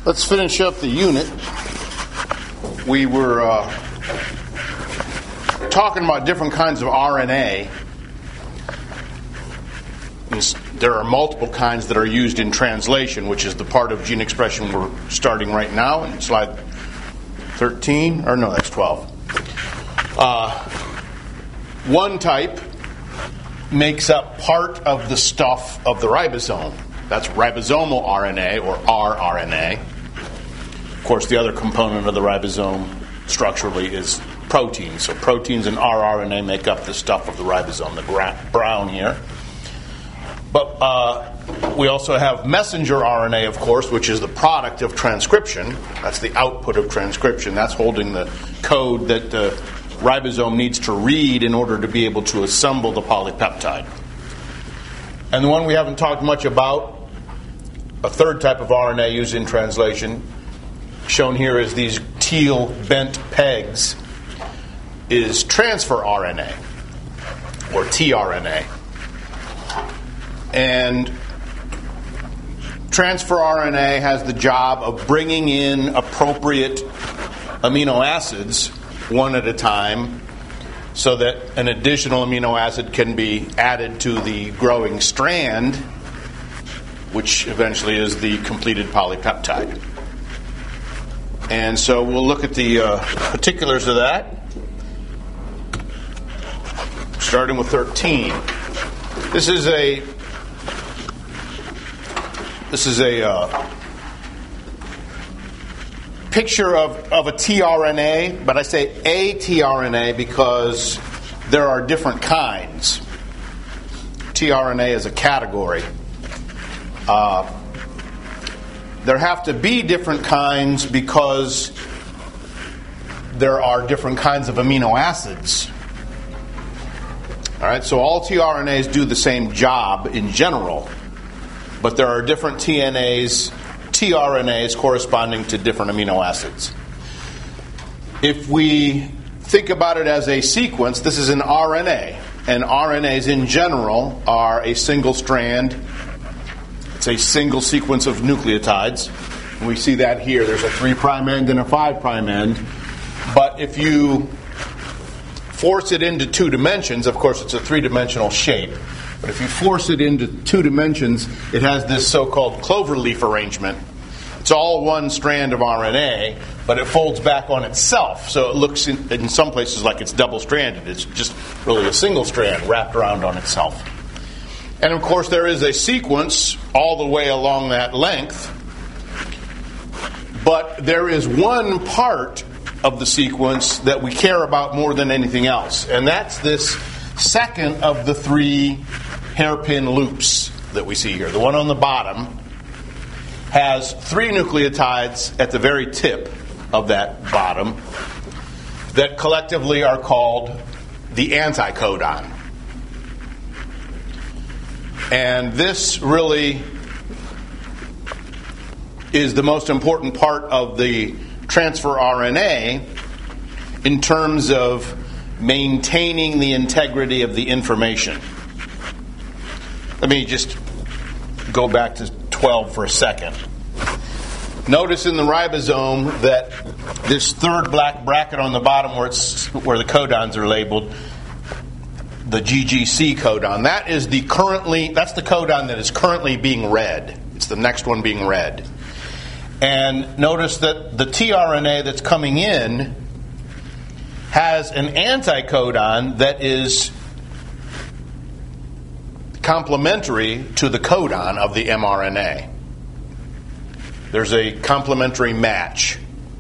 Let's finish up the unit. We were talking about different kinds of RNA. There are multiple kinds that are used in translation, which is the part of gene expression we're starting right now in slide 13. Or no, that's 12. One type makes up part of the stuff of the ribosome. That's ribosomal RNA, or rRNA. Of course, the other component of the ribosome structurally is proteins. So proteins and rRNA make up the stuff of the ribosome, the brown here. But we also have messenger RNA, of course, which is the product of transcription. That's the output of transcription. That's holding the code that the ribosome needs to read in order to be able to assemble the polypeptide. And the one we haven't talked much about, a third type of RNA used in translation, shown here as these teal bent pegs, is transfer RNA, or tRNA. And transfer RNA has the job of bringing in appropriate amino acids one at a time so that an additional amino acid can be added to the growing strand, which eventually is the completed polypeptide. And so we'll look at the particulars of that, starting with 13. This is a picture of a tRNA, but I say a tRNA because there are different kinds. tRNA is a category. There have to be different kinds because there are different kinds of amino acids. All right, so all tRNAs do the same job in general, but there are different tRNAs corresponding to different amino acids. If we think about it as a sequence, this is an RNA, and RNAs in general are a single strand. It's a single sequence of nucleotides. And we see that here. There's a 3' end and a 5' end. But if you force it into 2 dimensions, of course it's a 3-dimensional shape. But if you force it into 2 dimensions, it has this so-called cloverleaf arrangement. It's all one strand of RNA, but it folds back on itself. So it looks in some places like it's double-stranded. It's just really a single strand wrapped around on itself. And of course there is a sequence all the way along that length, but there is one part of the sequence that we care about more than anything else, and that's this second of the 3 hairpin loops that we see here. The one on the bottom has 3 nucleotides at the very tip of that bottom that collectively are called the anticodon. And this really is the most important part of the transfer RNA in terms of maintaining the integrity of the information. Let me just go back to 12 for a second. Notice in the ribosome that this third black bracket on the bottom where the codons are labeled, the GGC codon, that's the codon that is currently being read. It's the next one being read. And notice that the tRNA that's coming in has an anticodon that is complementary to the codon of the mRNA. There's a complementary match.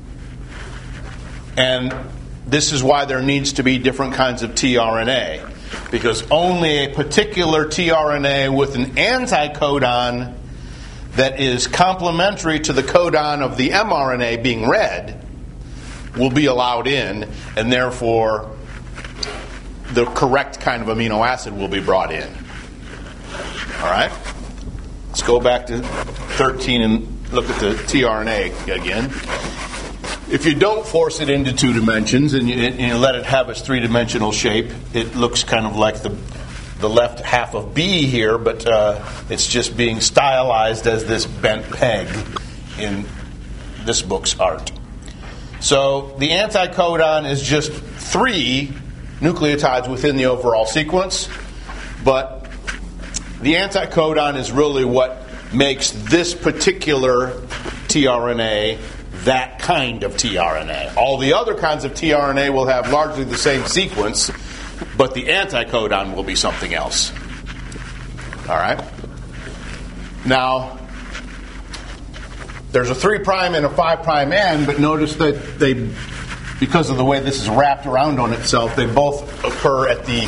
And this is why there needs to be different kinds of tRNA, because only a particular tRNA with an anticodon that is complementary to the codon of the mRNA being read will be allowed in, and therefore the correct kind of amino acid will be brought in. All right? Let's go back to 13 and look at the tRNA again. If you don't force it into 2 dimensions and you let it have its 3-dimensional shape, it looks kind of like the left half of B here, but it's just being stylized as this bent peg in this book's art. So the anticodon is just 3 nucleotides within the overall sequence, but the anticodon is really what makes this particular tRNA that kind of tRNA. All the other kinds of tRNA will have largely the same sequence, but the anticodon will be something else. All right? Now, there's a 3' and a 5' end, but notice that they, because of the way this is wrapped around on itself, they both occur at the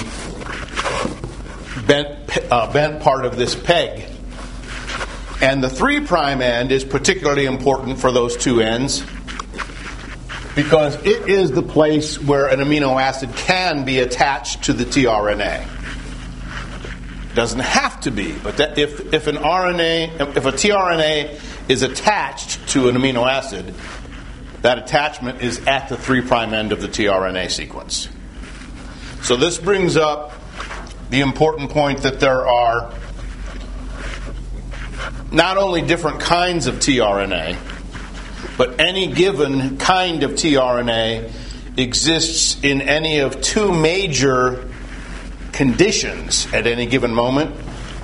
bent part of this peg. And the 3' end is particularly important for those 2 ends because it is the place where an amino acid can be attached to the tRNA. Doesn't have to be, but that if a tRNA is attached to an amino acid, that attachment is at the 3' end of the tRNA sequence. So this brings up the important point that there are not only different kinds of tRNA, but any given kind of tRNA exists in any of 2 major conditions at any given moment.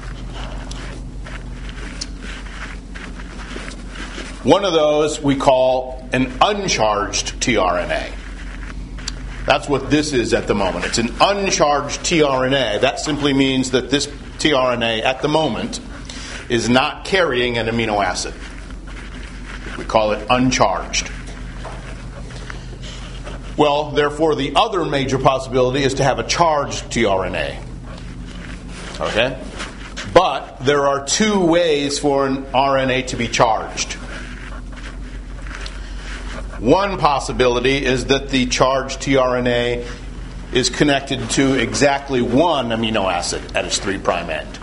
One of those we call an uncharged tRNA. That's what this is at the moment. It's an uncharged tRNA. That simply means that this tRNA at the moment is not carrying an amino acid. We call it uncharged. Well, therefore, the other major possibility is to have a charged tRNA. Okay? But there are 2 ways for an RNA to be charged. One possibility is that the charged tRNA is connected to exactly 1 amino acid at its 3' end.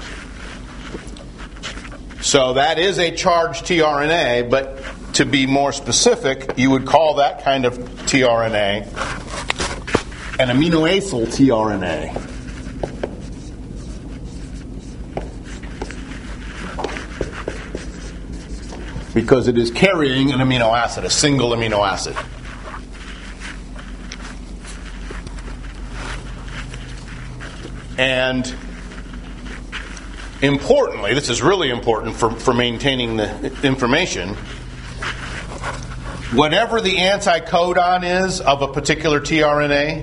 So that is a charged tRNA, but to be more specific, you would call that kind of tRNA an aminoacyl tRNA. Because it is carrying an amino acid, a single amino acid. And importantly, this is really important for maintaining the information, whatever the anticodon is of a particular tRNA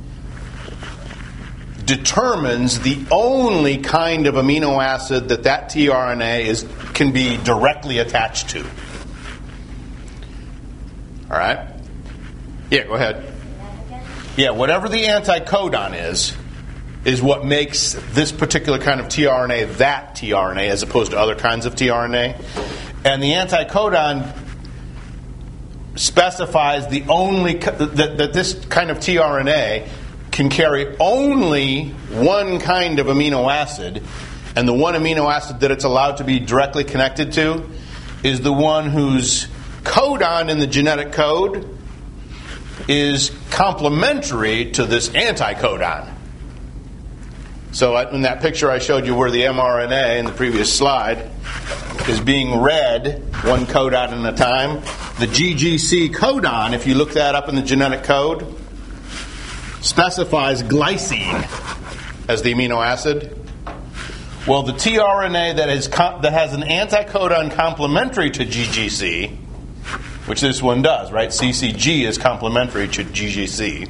determines the only kind of amino acid that tRNA can be directly attached to. All right? Yeah, go ahead. Yeah, whatever the anticodon is what makes this particular kind of tRNA that tRNA as opposed to other kinds of tRNA. And the anticodon specifies the only that this kind of tRNA can carry only 1 kind of amino acid, and the 1 amino acid that it's allowed to be directly connected to is the one whose codon in the genetic code is complementary to this anticodon. So in that picture I showed you where the mRNA in the previous slide is being read 1 codon at a time, the GGC codon, if you look that up in the genetic code, specifies glycine as the amino acid. Well, the tRNA that has an anticodon complementary to GGC, which this one does, right? CCG is complementary to GGC.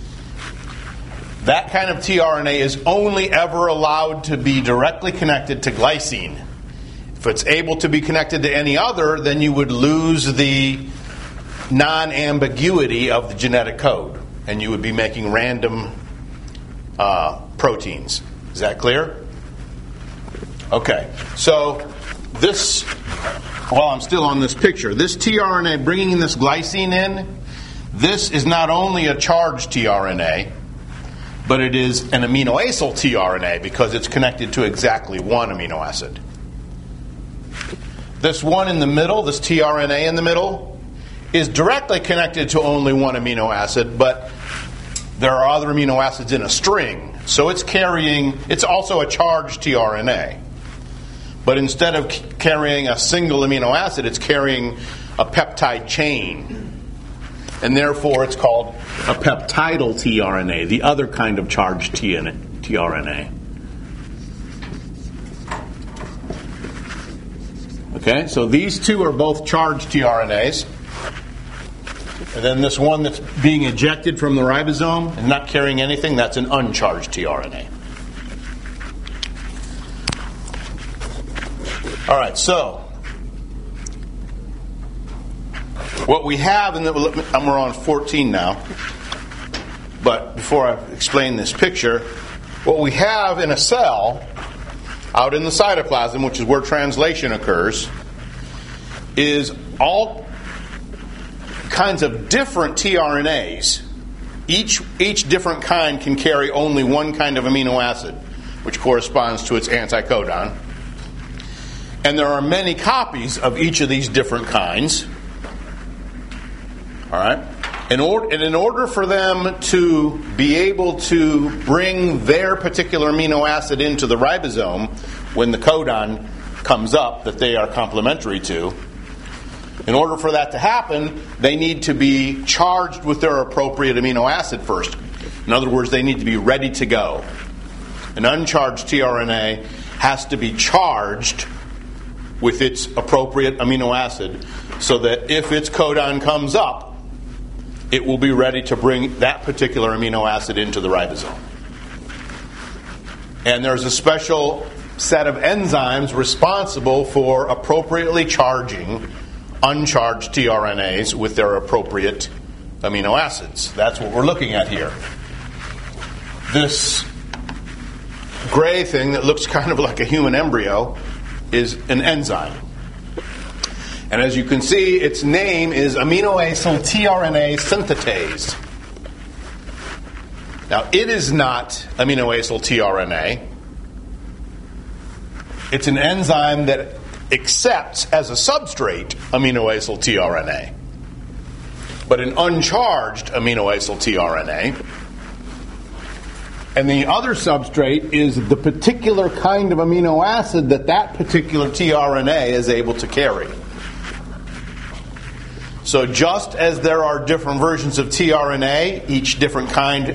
That kind of tRNA is only ever allowed to be directly connected to glycine. If it's able to be connected to any other, then you would lose the non-ambiguity of the genetic code, and you would be making random proteins. Is that clear? Okay, so this, while I'm still on this picture, this tRNA bringing this glycine in, this is not only a charged tRNA, but it is an aminoacyl tRNA because it's connected to exactly 1 amino acid. This one in the middle, this tRNA in the middle, is directly connected to only 1 amino acid, but there are other amino acids in a string. So it's also a charged tRNA. But instead of carrying a single amino acid, it's carrying a peptide chain. And therefore it's called a peptidal tRNA, the other kind of charged tRNA. Okay, so these two are both charged tRNAs. And then this one that's being ejected from the ribosome and not carrying anything, that's an uncharged tRNA. All right, so what we have, and we're on 14 now, but before I explain this picture, what we have in a cell out in the cytoplasm, which is where translation occurs, is all kinds of different tRNAs. Each different kind can carry only one kind of amino acid, which corresponds to its anticodon. And there are many copies of each of these different kinds. All right? And in order for them to be able to bring their particular amino acid into the ribosome when the codon comes up that they are complementary to, in order for that to happen, they need to be charged with their appropriate amino acid first. In other words, they need to be ready to go. An uncharged tRNA has to be charged with its appropriate amino acid so that if its codon comes up, it will be ready to bring that particular amino acid into the ribosome. And there's a special set of enzymes responsible for appropriately charging uncharged tRNAs with their appropriate amino acids. That's what we're looking at here. This gray thing that looks kind of like a human embryo is an enzyme. And as you can see, its name is aminoacyl tRNA synthetase. Now, it is not aminoacyl tRNA. It's an enzyme that accepts as a substrate aminoacyl tRNA. But an uncharged aminoacyl tRNA. And the other substrate is the particular kind of amino acid that particular tRNA is able to carry. So just as there are different versions of tRNA, each different kind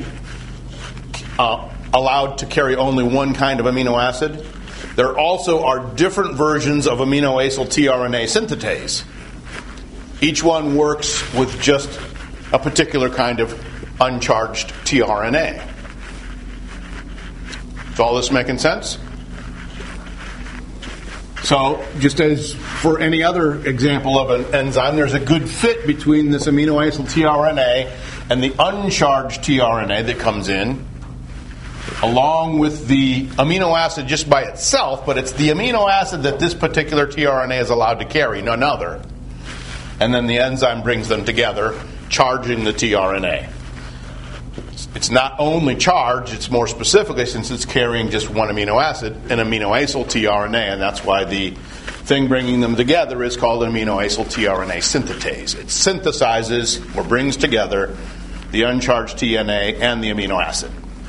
allowed to carry only one kind of amino acid, there also are different versions of aminoacyl tRNA synthetase. Each one works with just a particular kind of uncharged tRNA. Is all this making sense? So, just as for any other example of an enzyme, there's a good fit between this aminoacyl tRNA and the uncharged tRNA that comes in, along with the amino acid just by itself, but it's the amino acid that this particular tRNA is allowed to carry, none other. And then the enzyme brings them together, charging the tRNA. It's not only charged, it's more specifically, since it's carrying just one amino acid, an aminoacyl tRNA, and that's why the thing bringing them together is called an aminoacyl tRNA synthetase. It synthesizes or brings together the uncharged tRNA and the amino acid.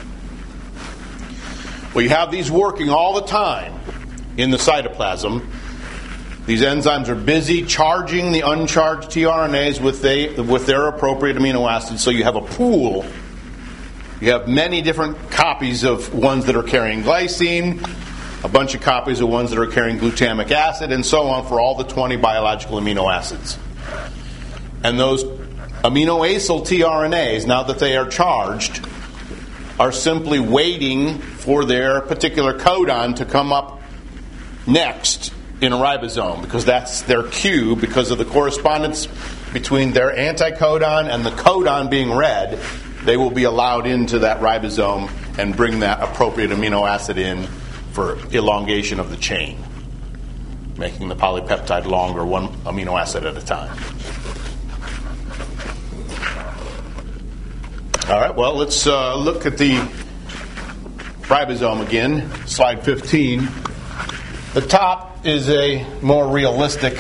Well, you have these working all the time in the cytoplasm. These enzymes are busy charging the uncharged tRNAs with their appropriate amino acids, so you have a pool. You have many different copies of ones that are carrying glycine, a bunch of copies of ones that are carrying glutamic acid, and so on for all the 20 biological amino acids. And those aminoacyl tRNAs, now that they are charged, are simply waiting for their particular codon to come up next in a ribosome, because that's their cue, because of the correspondence between their anticodon and the codon being read. They will be allowed into that ribosome and bring that appropriate amino acid in for elongation of the chain, making the polypeptide longer, one amino acid at a time. All right, well, let's look at the ribosome again, slide 15. The top is a more realistic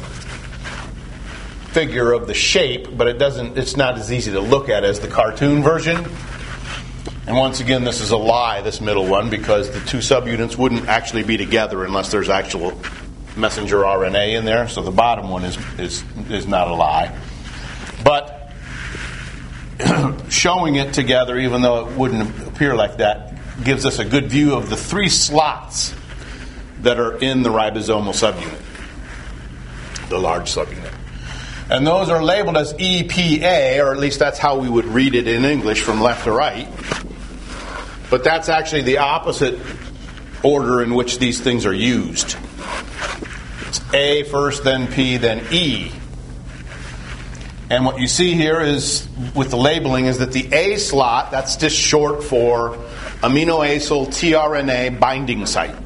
figure of the shape, but it's not as easy to look at as the cartoon version. And once again, this is a lie, this middle one, because the two subunits wouldn't actually be together unless there's actual messenger RNA in there, so the bottom one is not a lie. But showing it together, even though it wouldn't appear like that, gives us a good view of the 3 slots that are in the ribosomal subunit, the large subunit. And those are labeled as EPA, or at least that's how we would read it in English from left to right. But that's actually the opposite order in which these things are used. It's A first, then P, then E. And what you see here is, with the labeling, is that the A slot, that's just short for aminoacyl tRNA binding site.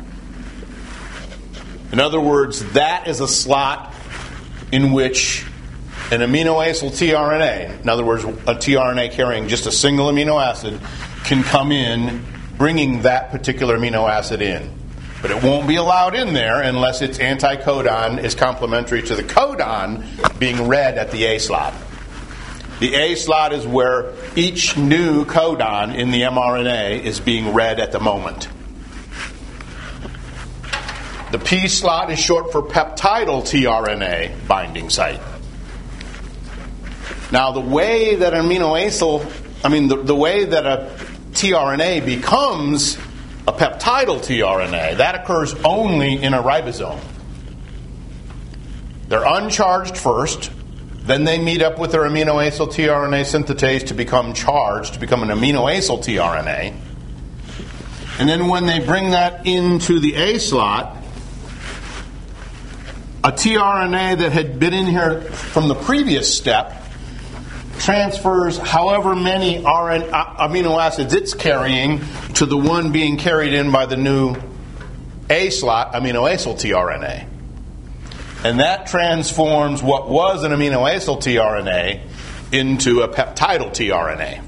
In other words, that is a slot in which an aminoacyl tRNA, in other words, a tRNA carrying just a single amino acid, can come in, bringing that particular amino acid in. But it won't be allowed in there unless its anticodon is complementary to the codon being read at the A slot. The A slot is where each new codon in the mRNA is being read at the moment. The P slot is short for peptidyl tRNA binding site. Now, the way that the way that a tRNA becomes a peptidyl tRNA, that occurs only in a ribosome. They're uncharged first, then they meet up with their aminoacyl tRNA synthetase to become charged, to become an aminoacyl tRNA. And then when they bring that into the A slot, a tRNA that had been in here from the previous step transfers however many amino acids it's carrying to the one being carried in by the new A slot aminoacyl tRNA. And that transforms what was an aminoacyl tRNA into a peptidyl tRNA.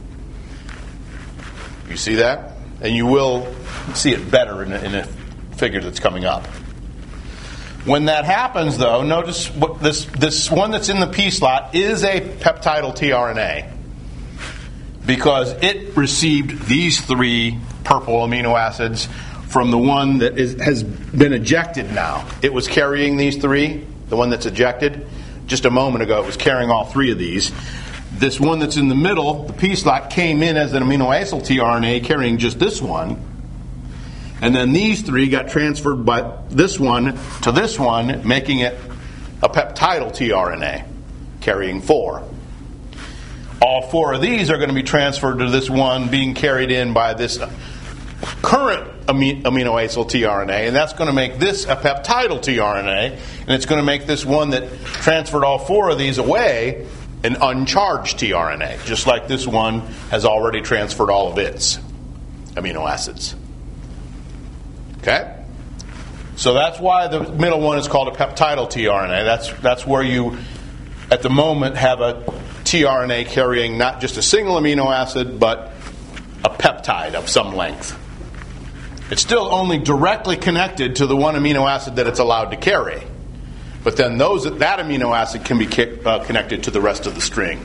You see that? And you will see it better in a figure that's coming up. When that happens, though, notice what this one that's in the P slot is a peptidyl tRNA because it received these 3 purple amino acids from the one that has been ejected now. It was carrying these 3, the one that's ejected. Just a moment ago, it was carrying all 3 of these. This one that's in the middle, the P slot, came in as an aminoacyl tRNA carrying just this one. And then these 3 got transferred by this one to this one, making it a peptidyl tRNA, carrying 4. All 4 of these are going to be transferred to this one being carried in by this current aminoacyl tRNA, and that's going to make this a peptidyl tRNA, and it's going to make this one that transferred all 4 of these away an uncharged tRNA, just like this one has already transferred all of its amino acids. Okay? So that's why the middle one is called a peptidyl tRNA. That's where you, at the moment, have a tRNA carrying not just a single amino acid, but a peptide of some length. It's still only directly connected to the one amino acid that it's allowed to carry. But then that amino acid can be connected to the rest of the string.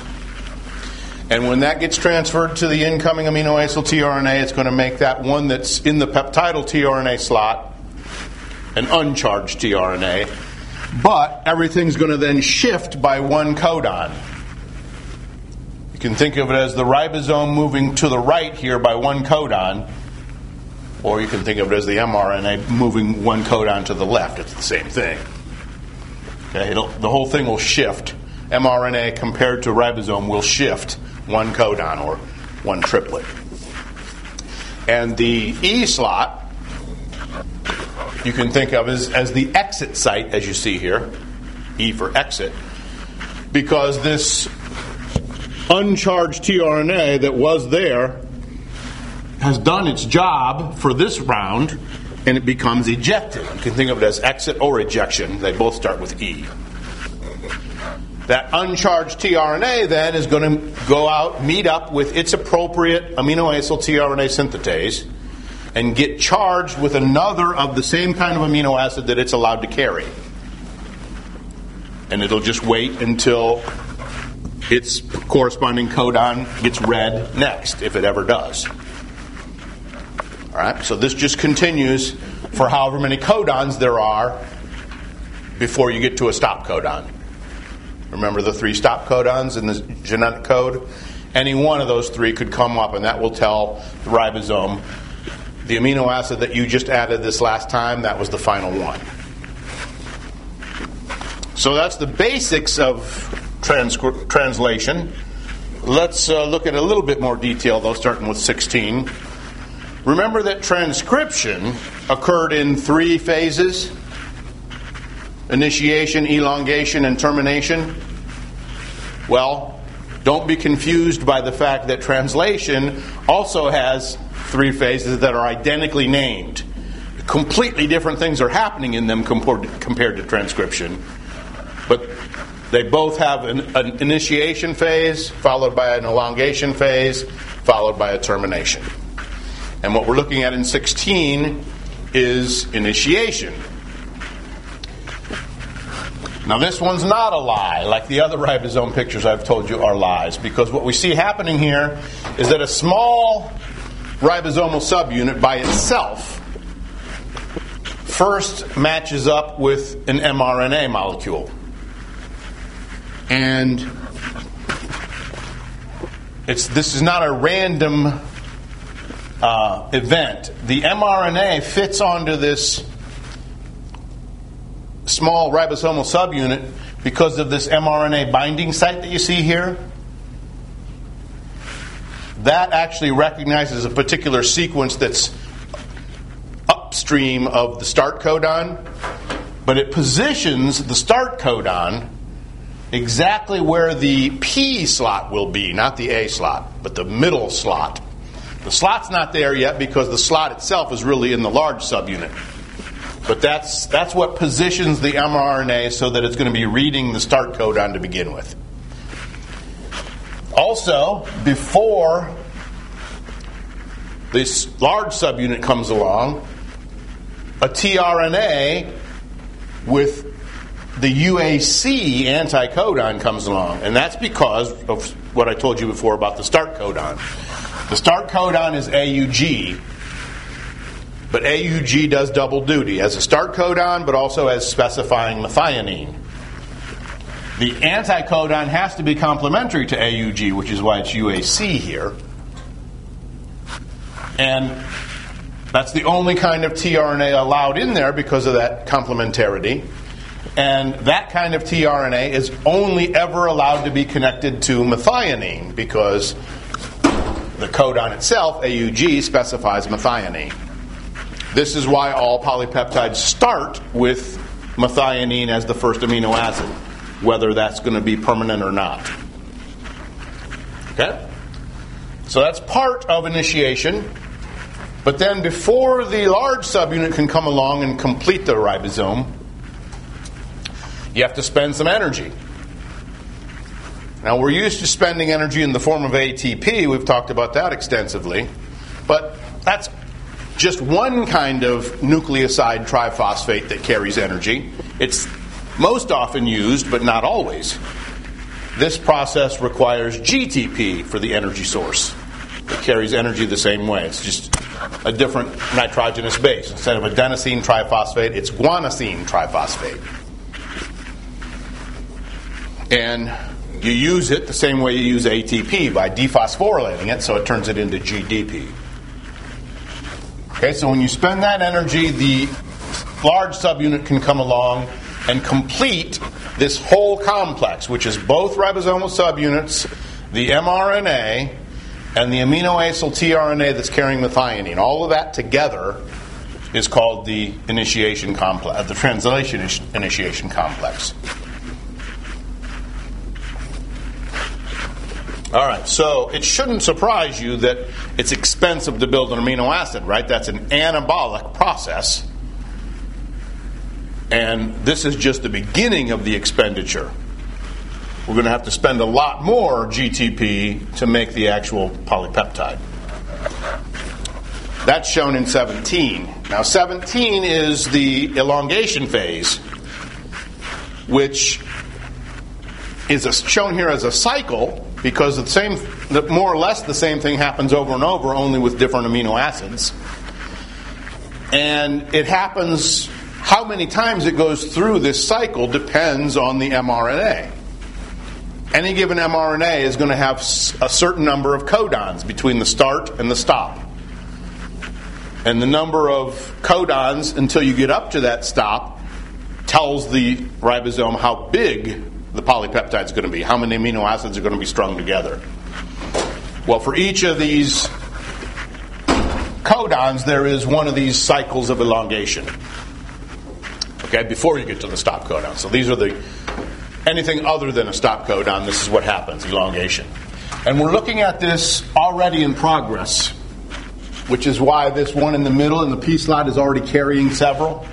And when that gets transferred to the incoming aminoacyl tRNA, it's going to make that one that's in the peptidyl tRNA slot an uncharged tRNA. But everything's going to then shift by one codon. You can think of it as the ribosome moving to the right here by one codon, or you can think of it as the mRNA moving one codon to the left. It's the same thing. Okay, the whole thing will shift. mRNA compared to ribosome will shift one codon or one triplet. And the E slot you can think of as the exit site, as you see here, E for exit, because this uncharged tRNA that was there has done its job for this round, and it becomes ejected. You can think of it as exit or ejection. They both start with E. That uncharged tRNA then is going to go out, meet up with its appropriate aminoacyl tRNA synthetase, and get charged with another of the same kind of amino acid that it's allowed to carry. And it'll just wait until its corresponding codon gets read next, if it ever does. All right, so this just continues for however many codons there are before you get to a stop codon. Remember the 3 stop codons in the genetic code? Any one of those 3 could come up, and that will tell the ribosome the amino acid that you just added this last time, that was the final one. So that's the basics of translation. Let's look at a little bit more detail, though, starting with 16. Remember that transcription occurred in 3 phases: initiation, elongation, and termination. Well, don't be confused by the fact that translation also has 3 phases that are identically named. Completely different things are happening in them compared to transcription. But they both have an initiation phase, followed by an elongation phase, followed by a termination. And what we're looking at in 16 is initiation. Now this one's not a lie, like the other ribosome pictures I've told you are lies, because what we see happening here is that a small ribosomal subunit by itself first matches up with an mRNA molecule. And this is not a random event. The mRNA fits onto this small ribosomal subunit because of this mRNA binding site that you see here. That actually recognizes a particular sequence that's upstream of the start codon, but it positions the start codon exactly where the P slot will be, not the A slot, but the middle slot. The slot's not there yet because the slot itself is really in the large subunit. But that's what positions the mRNA so that it's going to be reading the start codon to begin with. Also, before this large subunit comes along, a tRNA with the UAC anticodon comes along. And that's because of what I told you before about the start codon. The start codon is AUG. But AUG does double duty as a start codon, but also as specifying methionine. The anticodon has to be complementary to AUG, which is why it's UAC here. And that's the only kind of tRNA allowed in there because of that complementarity. And that kind of tRNA is only ever allowed to be connected to methionine because the codon itself, AUG, specifies methionine. This is why all polypeptides start with methionine as the first amino acid, whether that's going to be permanent or not. Okay? So that's part of initiation. But then before the large subunit can come along and complete the ribosome, you have to spend some energy. Now, we're used to spending energy in the form of ATP. We've talked about that extensively. But that's just one kind of nucleoside triphosphate that carries energy. It's most often used, but not always. This process requires GTP for the energy source. It carries energy the same way. It's just a different nitrogenous base. Instead of adenosine triphosphate, it's guanosine triphosphate. And you use it the same way you use ATP, by dephosphorylating it, so it turns it into GDP. Okay, so when you spend that energy, the large subunit can come along and complete this whole complex, which is both ribosomal subunits, the mRNA, and the amino acyl tRNA that's carrying methionine. All of that together is called the initiation complex, the translation initiation complex. All right, so it shouldn't surprise you that it's expensive to build an amino acid, right? That's an anabolic process. And this is just the beginning of the expenditure. We're going to have to spend a lot more GTP to make the actual polypeptide. That's shown in 17. Now, 17 is the elongation phase, which is shown here as a cycle because more or less the same thing happens over and over, only with different amino acids. And it happens How many times it goes through this cycle depends on the mRNA. Any given mRNA is going to have a certain number of codons between the start and the stop. And the number of codons until you get up to that stop tells the ribosome how big the polypeptide is going to be, how many amino acids are going to be strung together. Well, for each of these codons, there is one of these cycles of elongation. Okay, before you get to the stop codon. So these are anything other than a stop codon, this is what happens, elongation. And we're looking at this already in progress, which is why this one in the middle in the P slot is already carrying several.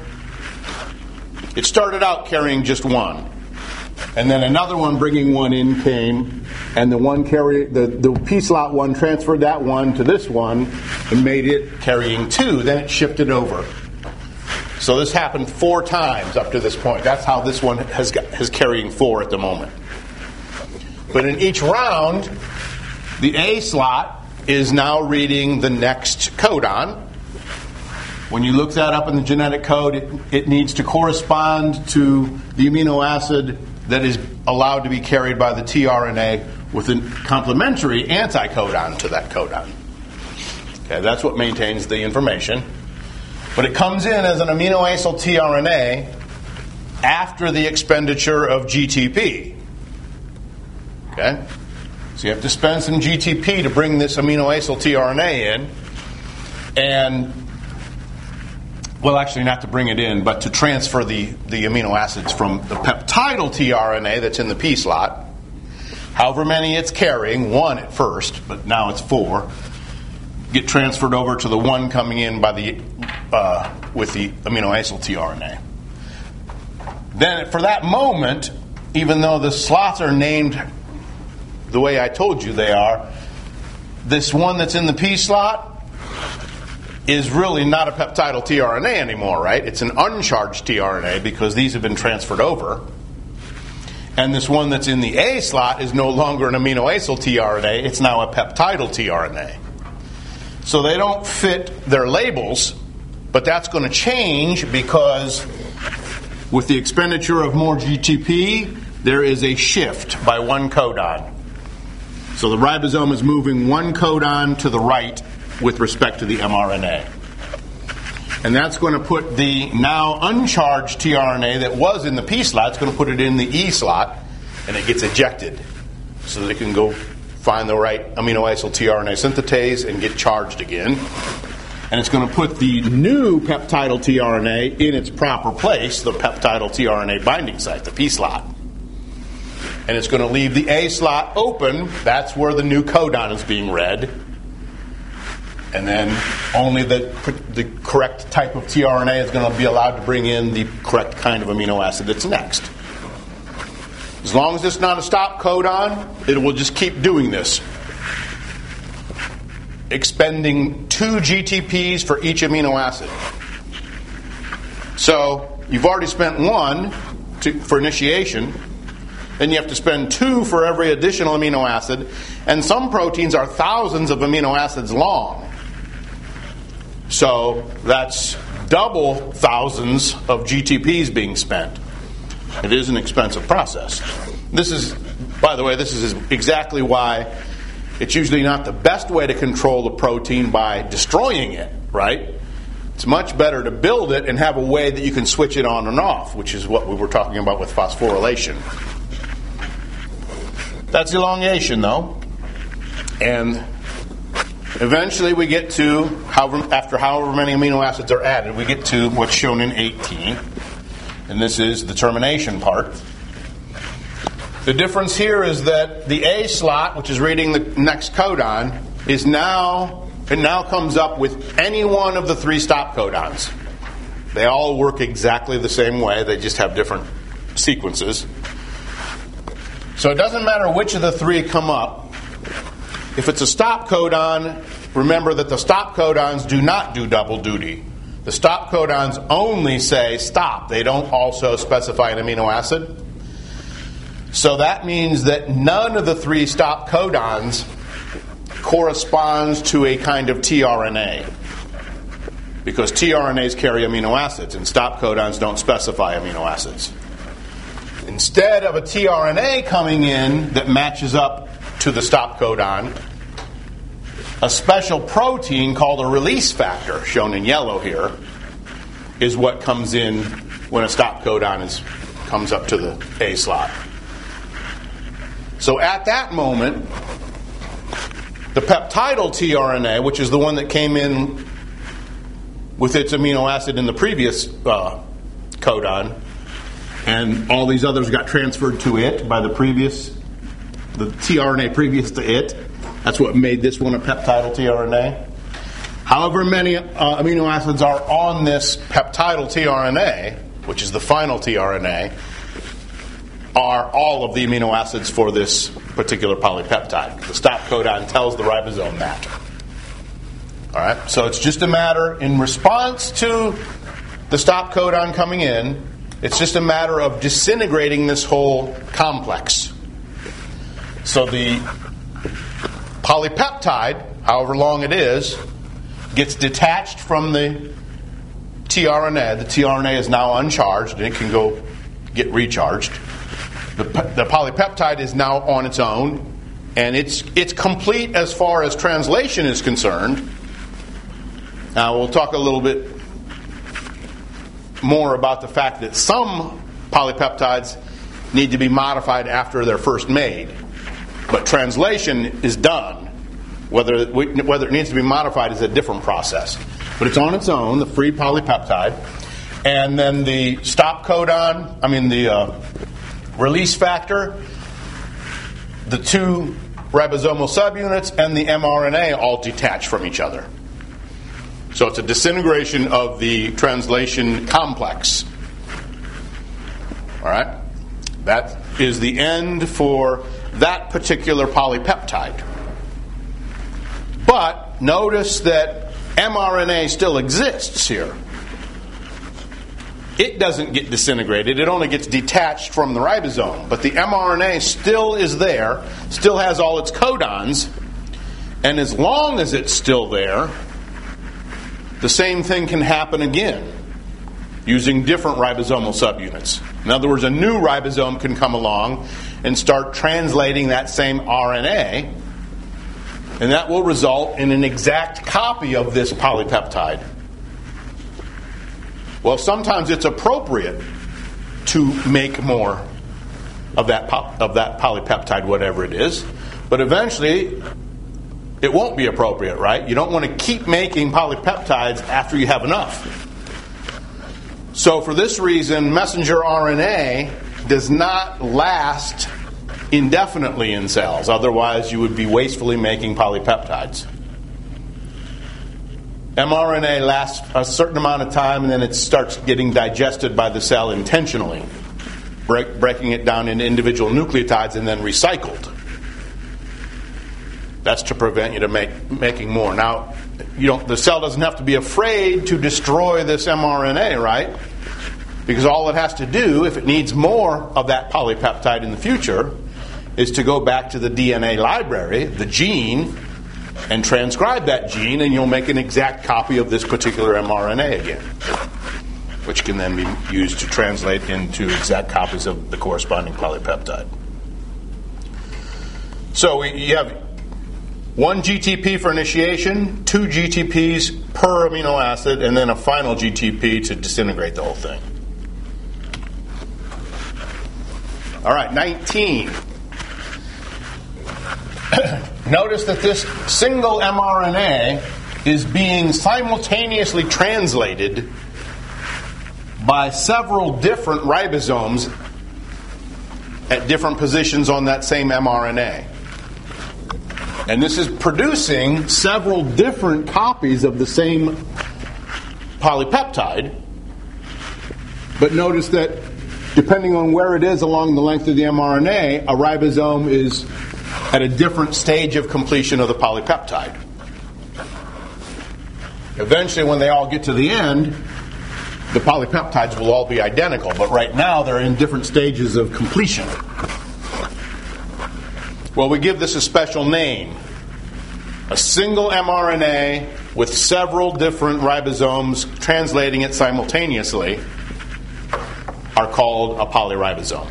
It started out carrying just one. And then another one bringing one in came, and the P slot one transferred that one to this one and made it carrying two. Then it shifted over. So this happened 4 times up to this point. That's how this one has carrying 4 at the moment. But in each round, the A slot is now reading the next codon. When you look that up in the genetic code, it needs to correspond to the amino acid that is allowed to be carried by the tRNA with a complementary anticodon to that codon. Okay, that's what maintains the information. But it comes in as an aminoacyl tRNA after the expenditure of GTP. Okay? So you have to spend some GTP to bring this aminoacyl tRNA in. And, well, actually not to bring it in, but to transfer the amino acids from the peptidyl tRNA that's in the P slot. However many it's carrying, 1 at first, but now it's 4. Get transferred over to the one coming in by with the aminoacyl tRNA. Then, for that moment, even though the slots are named the way I told you they are, this one that's in the P slot is really not a peptidyl tRNA anymore, right? It's an uncharged tRNA because these have been transferred over. And this one that's in the A slot is no longer an aminoacyl tRNA, it's now a peptidyl tRNA. So they don't fit their labels, but that's going to change because with the expenditure of more GTP, there is a shift by 1 codon. So the ribosome is moving 1 codon to the right with respect to the mRNA. And that's going to put the now uncharged tRNA that was in the P slot, it's going to put it in the E slot, and it gets ejected so that it can go find the right aminoacyl tRNA synthetase and get charged again. And it's going to put the new peptidyl tRNA in its proper place, the peptidyl tRNA binding site, the P slot. And it's going to leave the A slot open. That's where the new codon is being read. And then only the correct type of tRNA is going to be allowed to bring in the correct kind of amino acid that's next. As long as it's not a stop codon, it will just keep doing this. Expending 2 GTPs for each amino acid. So you've already spent 1 for initiation. Then you have to spend 2 for every additional amino acid. And some proteins are thousands of amino acids long. So that's double thousands of GTPs being spent. It is an expensive process. By the way, this is exactly why it's usually not the best way to control the protein by destroying it, right? It's much better to build it and have a way that you can switch it on and off, which is what we were talking about with phosphorylation. That's elongation, though. And eventually we get to, after however many amino acids are added, we get to what's shown in 18. And this is the termination part. The difference here is that the A slot, which is reading the next codon, it now comes up with any one of the 3 stop codons. They all work exactly the same way, they just have different sequences. So it doesn't matter which of the 3 come up. If it's a stop codon, remember that the stop codons do not do double duty. The stop codons only say stop. They don't also specify an amino acid. So that means that none of the 3 stop codons corresponds to a kind of tRNA. because tRNAs carry amino acids, and stop codons don't specify amino acids. Instead of a tRNA coming in that matches up to the stop codon, a special protein called a release factor, shown in yellow here, is what comes in when a stop codon comes up to the A slot. So at that moment, the peptidyl tRNA, which is the one that came in with its amino acid in the previous codon, and all these others got transferred to it by the tRNA previous to it. That's what made this one a peptidyl tRNA. However many amino acids are on this peptidyl tRNA, which is the final tRNA, are all of the amino acids for this particular polypeptide. The stop codon tells the ribosome that. All right, so it's just a matter, in response to the stop codon coming in, it's just a matter of disintegrating this whole complex. So the polypeptide, however long it is, gets detached from the tRNA. The tRNA is now uncharged, and it can go get recharged. The polypeptide is now on its own, and it's complete as far as translation is concerned. Now, we'll talk a little bit more about the fact that some polypeptides need to be modified after they're first made. But translation is done. Whether it needs to be modified is a different process. But it's on its own, the free polypeptide. And then the stop codon, the release factor, the two ribosomal subunits, and the mRNA all detach from each other. So it's a disintegration of the translation complex. All right? That is the end for that particular polypeptide. But notice that mRNA still exists here. It doesn't get disintegrated. It only gets detached from the ribosome. But the mRNA still is there, still has all its codons, and as long as it's still there, the same thing can happen again using different ribosomal subunits. In other words, a new ribosome can come along and start translating that same RNA, and that will result in an exact copy of this polypeptide. Well, sometimes it's appropriate to make more of that polypeptide, whatever it is, but eventually it won't be appropriate, right? You don't want to keep making polypeptides after you have enough. So for this reason, messenger RNA does not last indefinitely in cells. Otherwise, you would be wastefully making polypeptides. mRNA lasts a certain amount of time, and then it starts getting digested by the cell intentionally, breaking it down into individual nucleotides and then recycled. That's to prevent you to making more. Now, the cell doesn't have to be afraid to destroy this mRNA, right? Because all it has to do, if it needs more of that polypeptide in the future, is to go back to the DNA library, the gene, and transcribe that gene, and you'll make an exact copy of this particular mRNA again, which can then be used to translate into exact copies of the corresponding polypeptide. So you have 1 GTP for initiation, 2 GTPs per amino acid, and then a final GTP to disintegrate the whole thing. All right, 19. Notice that this single mRNA is being simultaneously translated by several different ribosomes at different positions on that same mRNA. And this is producing several different copies of the same polypeptide. But notice that depending on where it is along the length of the mRNA, a ribosome is at a different stage of completion of the polypeptide. Eventually, when they all get to the end, the polypeptides will all be identical, but right now they're in different stages of completion. Well, we give this a special name. A single mRNA with several different ribosomes translating it simultaneously are called a polyribosome.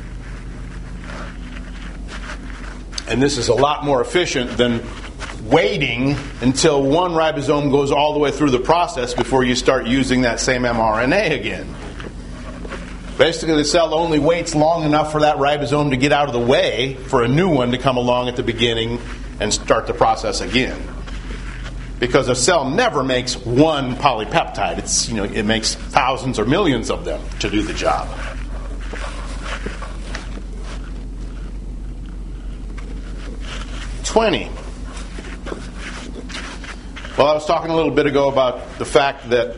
And this is a lot more efficient than waiting until one ribosome goes all the way through the process before you start using that same mRNA again. Basically, the cell only waits long enough for that ribosome to get out of the way for a new one to come along at the beginning and start the process again. Because a cell never makes one polypeptide. It makes thousands or millions of them to do the job. Well, I was talking a little bit ago about the fact that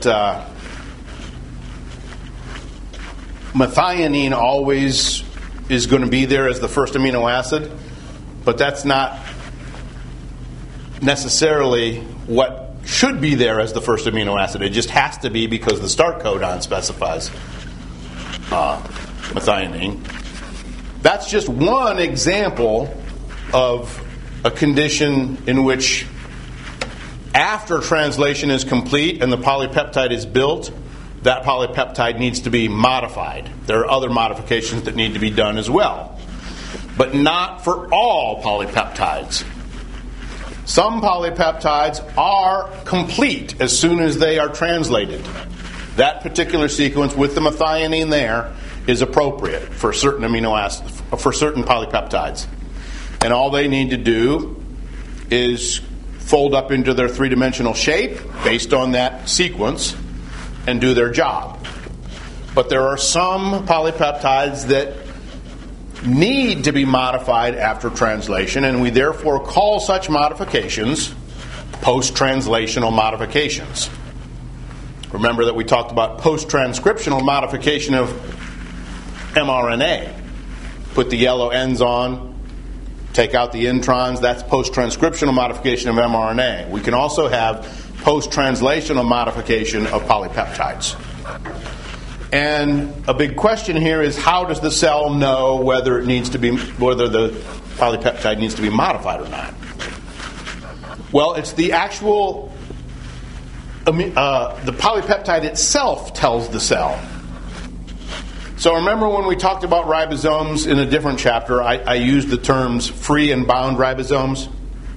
methionine always is going to be there as the first amino acid, but that's not necessarily what should be there as the first amino acid. It just has to be because the start codon specifies methionine. That's just one example of a condition in which after translation is complete and the polypeptide is built, that polypeptide needs to be modified. There are other modifications that need to be done as well, but not for all polypeptides. Some polypeptides are complete as soon as they are translated. That particular sequence with the methionine there is appropriate for certain amino acids, for certain polypeptides. And all they need to do is fold up into their three-dimensional shape based on that sequence and do their job. But there are some polypeptides that need to be modified after translation, and we therefore call such modifications post-translational modifications. Remember that we talked about post-transcriptional modification of mRNA. Put the yellow ends on, take out the introns, that's post-transcriptional modification of mRNA. We can also have post-translational modification of polypeptides. And a big question here is, how does the cell know whether the polypeptide needs to be modified or not? Well, it's the actual the polypeptide itself tells the cell. So remember when we talked about ribosomes in a different chapter, I used the terms free and bound ribosomes.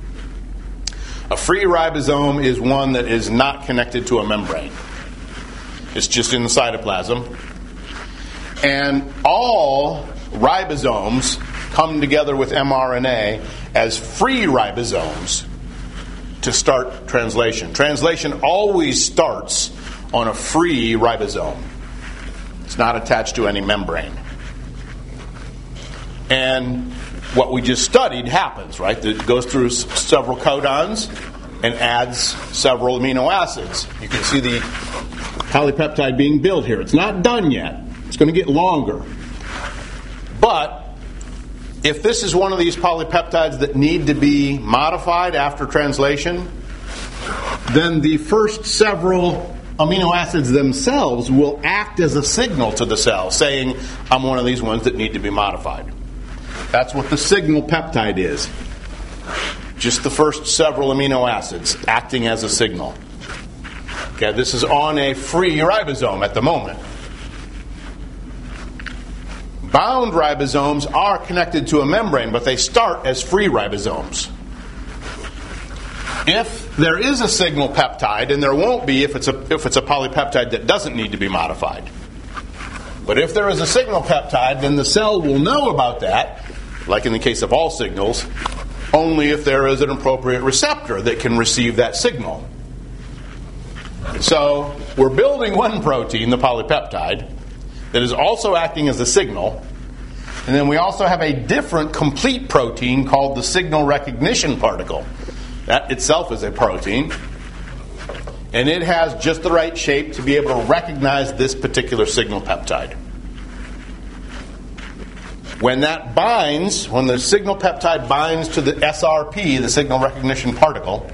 A free ribosome is one that is not connected to a membrane. It's just in the cytoplasm. And all ribosomes come together with mRNA as free ribosomes to start translation. Translation always starts on a free ribosome. It's not attached to any membrane. And what we just studied happens, right? It goes through several codons and adds several amino acids. You can see the polypeptide being built here. It's not done yet. It's going to get longer. But if this is one of these polypeptides that need to be modified after translation, then the first several amino acids themselves will act as a signal to the cell, saying, I'm one of these ones that need to be modified. That's what the signal peptide is. Just the first several amino acids acting as a signal. Okay, this is on a free ribosome at the moment. Bound ribosomes are connected to a membrane, but they start as free ribosomes. If there is a signal peptide, and there won't be if it's a polypeptide that doesn't need to be modified. But if there is a signal peptide, then the cell will know about that, like in the case of all signals, only if there is an appropriate receptor that can receive that signal. So we're building one protein, the polypeptide, that is also acting as a signal. And then we also have a different complete protein called the signal recognition particle. That itself is a protein. And it has just the right shape to be able to recognize this particular signal peptide. When that binds, when the signal peptide binds to the SRP, the signal recognition particle,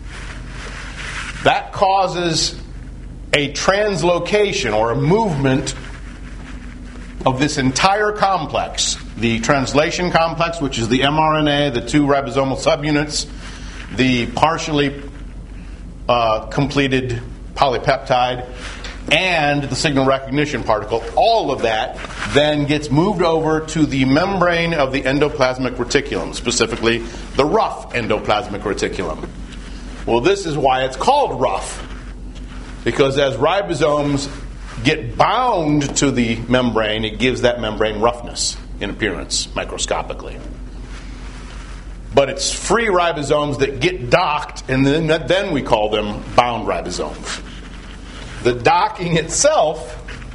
that causes a translocation or a movement of this entire complex. The translation complex, which is the mRNA, the two ribosomal subunits, the partially completed polypeptide and the signal recognition particle, all of that then gets moved over to the membrane of the endoplasmic reticulum, specifically the rough endoplasmic reticulum. Well, this is why it's called rough, because as ribosomes get bound to the membrane, it gives that membrane roughness in appearance microscopically. But it's free ribosomes that get docked, and then we call them bound ribosomes. The docking itself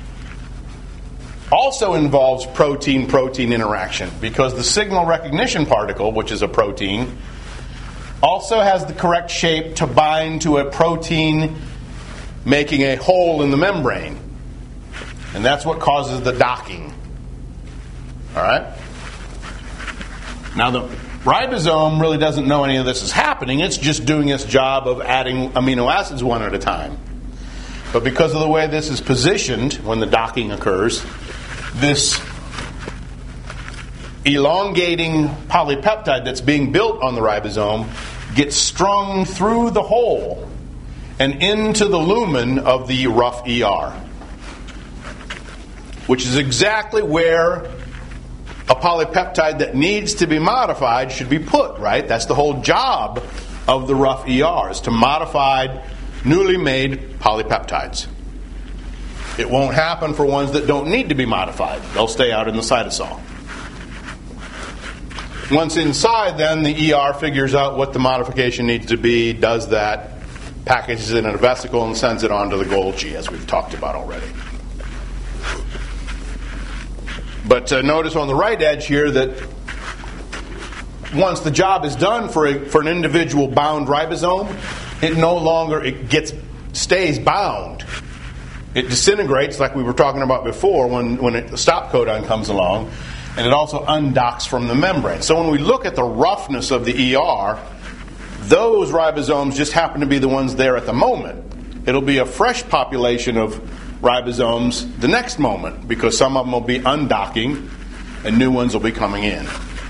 also involves protein-protein interaction, because the signal recognition particle, which is a protein, also has the correct shape to bind to a protein making a hole in the membrane. And that's what causes the docking. All right? Now, the ribosome really doesn't know any of this is happening. It's just doing its job of adding amino acids one at a time. But because of the way this is positioned when the docking occurs, this elongating polypeptide that's being built on the ribosome gets strung through the hole and into the lumen of the rough ER, which is exactly where a polypeptide that needs to be modified should be put, right? That's the whole job of the rough ER, is to modify newly made polypeptides. It won't happen for ones that don't need to be modified. They'll stay out in the cytosol. Once inside, then, the ER figures out what the modification needs to be, does that, packages it in a vesicle, and sends it on to the Golgi, as we've talked about already. But notice on the right edge here that once the job is done for an individual bound ribosome, it no longer stays bound. It disintegrates, like we were talking about before, when the stop codon comes along, and it also undocks from the membrane. So when we look at the roughness of the ER, those ribosomes just happen to be the ones there at the moment. It'll be a fresh population of ribosomes the next moment, because some of them will be undocking and new ones will be coming in.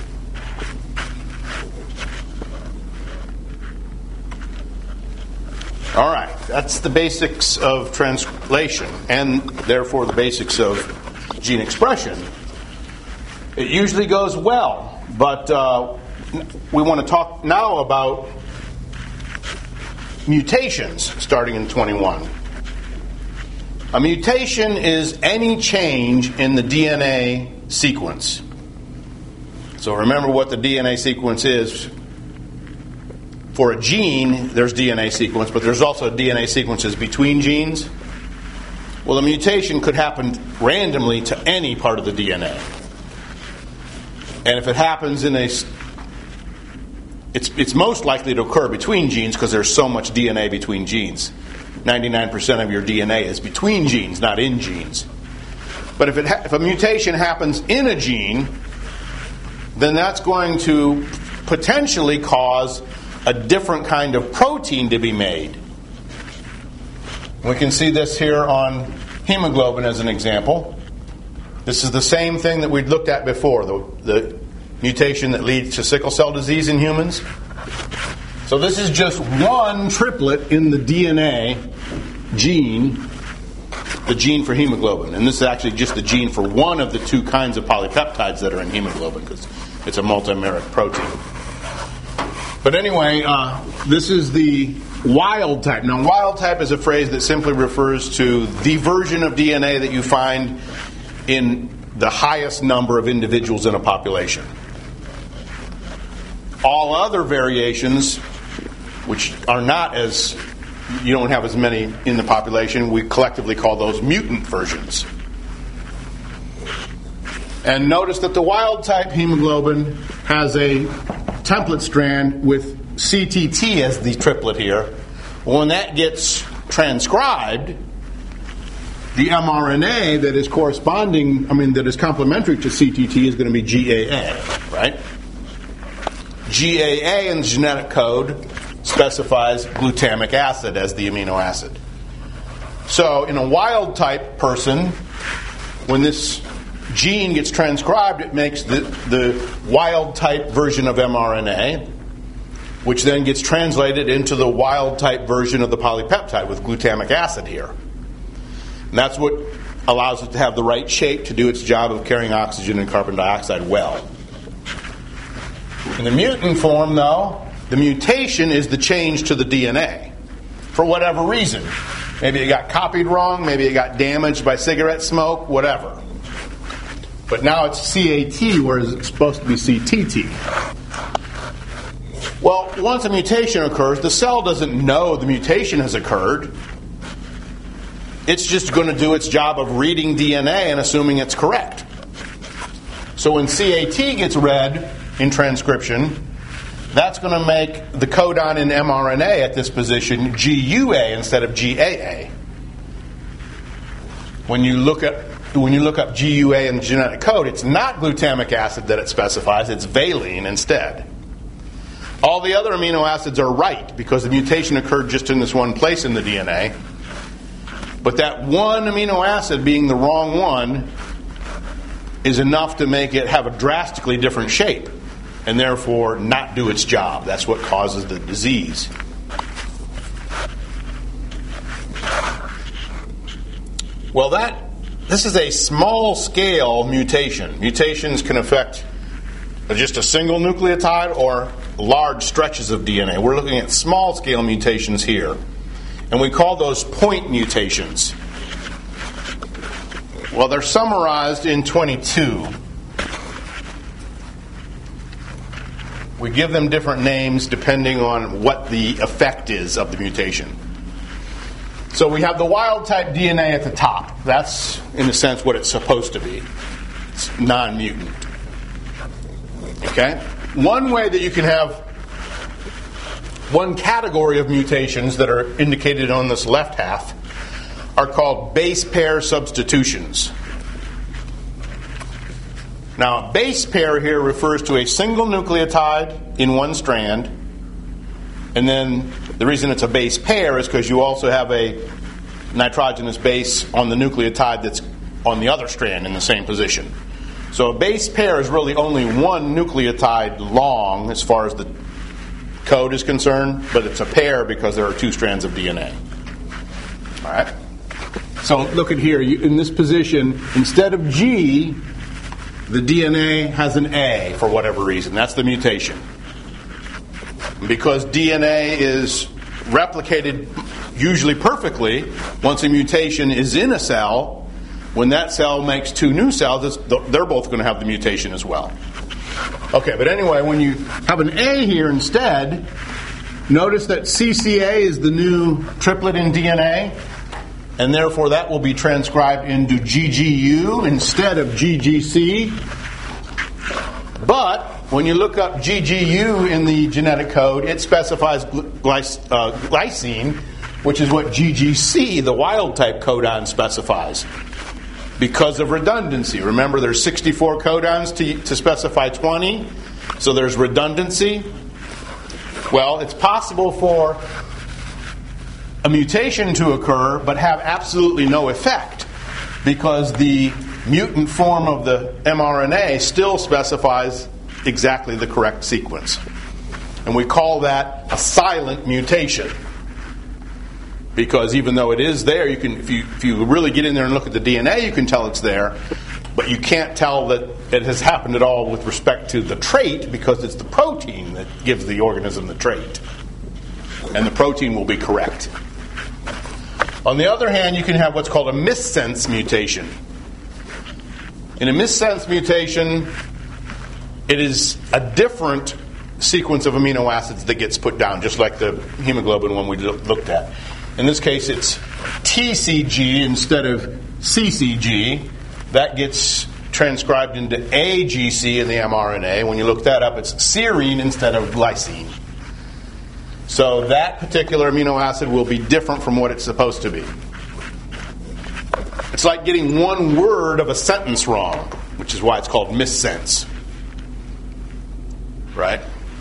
All right, that's the basics of translation, and therefore the basics of gene expression. It usually goes well, but we want to talk now about mutations starting in 21. A mutation is any change in the DNA sequence. So remember what the DNA sequence is. For a gene, there's DNA sequence, but there's also DNA sequences between genes. Well, a mutation could happen randomly to any part of the DNA. And if it happens it's most likely to occur between genes, because there's so much DNA between genes. 99% of your DNA is between genes, not in genes. But if a mutation happens in a gene, then that's going to potentially cause a different kind of protein to be made. We can see this here on hemoglobin as an example. This is the same thing that we'd looked at before, the mutation that leads to sickle cell disease in humans. So this is just one triplet in the DNA gene, the gene for hemoglobin. And this is actually just the gene for one of the two kinds of polypeptides that are in hemoglobin, because it's a multimeric protein. But anyway, this is the wild type. Now, wild type is a phrase that simply refers to the version of DNA that you find in the highest number of individuals in a population. All other variations, which are not as, you don't have as many in the population, we collectively call those mutant versions. And notice that the wild type hemoglobin has a template strand with CTT as the triplet here. When that gets transcribed, the mRNA that is that is complementary to CTT is going to be GAA, right? GAA in the genetic code specifies glutamic acid as the amino acid. So in a wild type person, when this gene gets transcribed, it makes the wild type version of mRNA. which then gets translated into the wild-type version of the polypeptide with glutamic acid here. And that's what allows it to have the right shape to do its job of carrying oxygen and carbon dioxide well. In the mutant form, though, the mutation is the change to the DNA for whatever reason. Maybe it got copied wrong, maybe it got damaged by cigarette smoke, whatever. But now it's CAT, whereas it's supposed to be CTT. Well, once a mutation occurs, the cell doesn't know the mutation has occurred. It's just going to do its job of reading DNA and assuming it's correct. So when CAT gets read in transcription, that's going to make the codon in mRNA at this position GUA instead of GAA. When you look up GUA in the genetic code, it's not glutamic acid that it specifies, it's valine instead. All the other amino acids are right because the mutation occurred just in this one place in the DNA. But that one amino acid being the wrong one is enough to make it have a drastically different shape and therefore not do its job. That's what causes the disease. Well, this is a small-scale mutation. Mutations can affect just a single nucleotide or large stretches of DNA. We're looking at small-scale mutations here, and we call those point mutations. Well, they're summarized in 22. We give them different names depending on what the effect is of the mutation. So we have the wild-type DNA at the top. That's, in a sense, what it's supposed to be. It's non-mutant. Okay? One way that you can have one category of mutations that are indicated on this left half are called base pair substitutions. Now, base pair here refers to a single nucleotide in one strand, and then the reason it's a base pair is because you also have a nitrogenous base on the nucleotide that's on the other strand in the same position. So a base pair is really only one nucleotide long as far as the code is concerned, but it's a pair because there are two strands of DNA. All right? So look at here. In this position, instead of G, the DNA has an A for whatever reason. That's the mutation. Because DNA is replicated usually perfectly, once a mutation is in a cell, when that cell makes two new cells, they're both going to have the mutation as well. Okay, but anyway, when you have an A here instead, notice that CCA is the new triplet in DNA, and therefore that will be transcribed into GGU instead of GGC. But when you look up GGU in the genetic code, it specifies glycine, which is what GGC, the wild-type codon, specifies. Because of redundancy. Remember, there's 64 codons to specify 20, so there's redundancy. Well, it's possible for a mutation to occur but have absolutely no effect because the mutant form of the mRNA still specifies exactly the correct sequence. And we call that a silent mutation. Because even though it is there, you can, if you really get in there and look at the DNA, you can tell it's there, but you can't tell that it has happened at all with respect to the trait because it's the protein that gives the organism the trait. And the protein will be correct. On the other hand, you can have what's called a missense mutation. In a missense mutation, it is a different sequence of amino acids that gets put down, just like the hemoglobin one we looked at. In this case, it's TCG instead of CCG. That gets transcribed into AGC in the mRNA. When you look that up, it's serine instead of glycine. So that particular amino acid will be different from what it's supposed to be. It's like getting one word of a sentence wrong, which is why it's called missense. Right?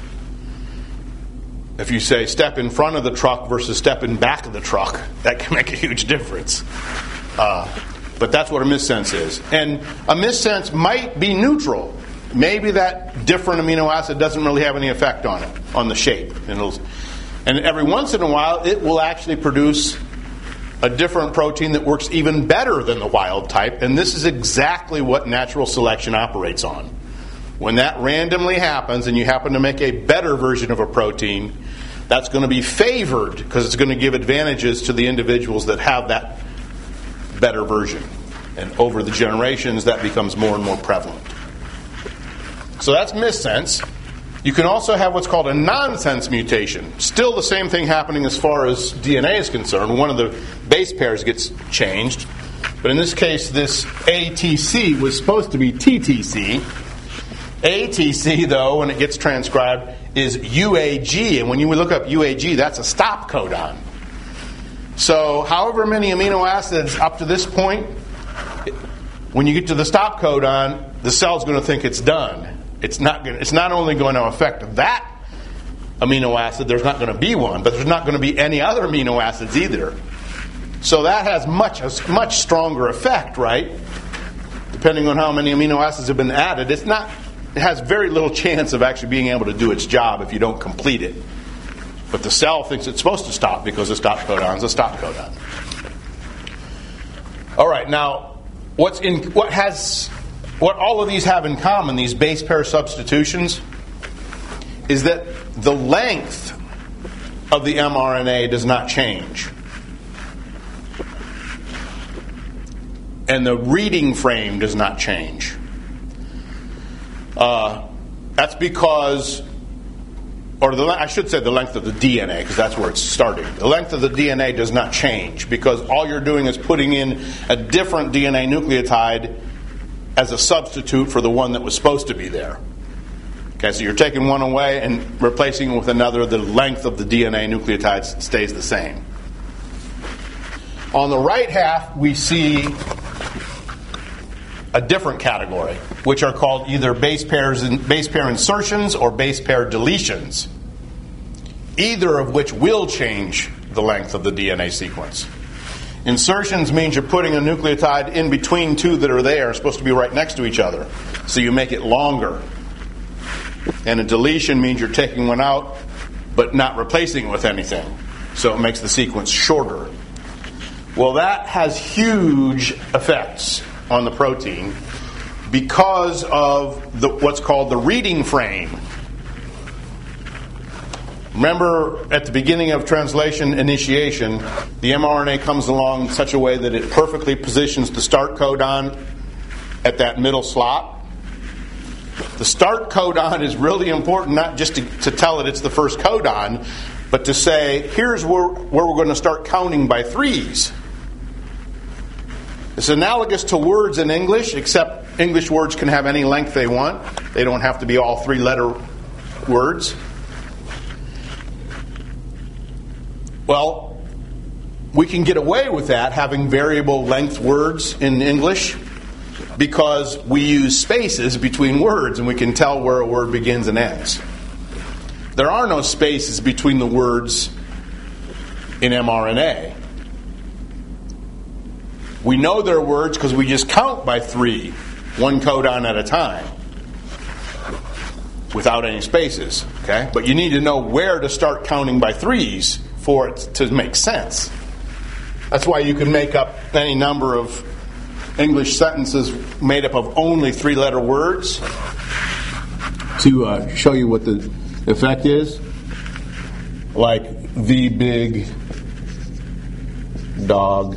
If you say step in front of the truck versus step in back of the truck, that can make a huge difference. But that's what a missense is. And a missense might be neutral. maybe that different amino acid doesn't really have any effect on it, on the shape. And every once in a while, it will actually produce a different protein that works even better than the wild type, and this is exactly what natural selection operates on. When that randomly happens and you happen to make a better version of a protein, that's going to be favored because it's going to give advantages to the individuals that have that better version. And over the generations, that becomes more and more prevalent. So that's missense. You can also have what's called a nonsense mutation. Still the same thing happening as far as DNA is concerned. One of the base pairs gets changed. But in this case, this ATC was supposed to be TTC. ATC, though, when it gets transcribed, is UAG. And when you look up UAG, that's a stop codon. So however many amino acids up to this point, when you get to the stop codon, the cell's going to think it's done. It's not only going to affect that amino acid, there's not going to be one, but there's not going to be any other amino acids either. So that has a much stronger effect, right? Depending on how many amino acids have been added, it has very little chance of actually being able to do its job if you don't complete it. But the cell thinks it's supposed to stop because the stop codon is a stop codon. All right, now what all of these have in common, these base pair substitutions, is that the length of the mRNA does not change. And the reading frame does not change. That's because, I should say the length of the DNA, because that's where it's starting. The length of the DNA does not change, because all you're doing is putting in a different DNA nucleotide as a substitute for the one that was supposed to be there. Okay, so you're taking one away and replacing it with another. The length of the DNA nucleotide stays the same. On the right half, we see a different category, which are called either base pair insertions or base pair deletions, either of which will change the length of the DNA sequence. Insertions means you're putting a nucleotide in between two that are there, it's supposed to be right next to each other, so you make it longer. And a deletion means you're taking one out but not replacing it with anything, so it makes the sequence shorter. Well, that has huge effects on the protein because of what's called the reading frame. Remember, at the beginning of translation initiation, the mRNA comes along in such a way that it perfectly positions the start codon at that middle slot. The start codon is really important, not just to tell it it's the first codon, but to say, here's where we're going to start counting by threes. It's analogous to words in English, except English words can have any length they want. They don't have to be all three-letter words. Well, we can get away with that, having variable length words in English, because we use spaces between words and we can tell where a word begins and ends. There are no spaces between the words in mRNA. We know they're words because we just count by three, one codon at a time, without any spaces. Okay? But you need to know where to start counting by threes for it to make sense. That's why you can make up any number of English sentences made up of only three-letter words to show you what the effect is. Like, the big dog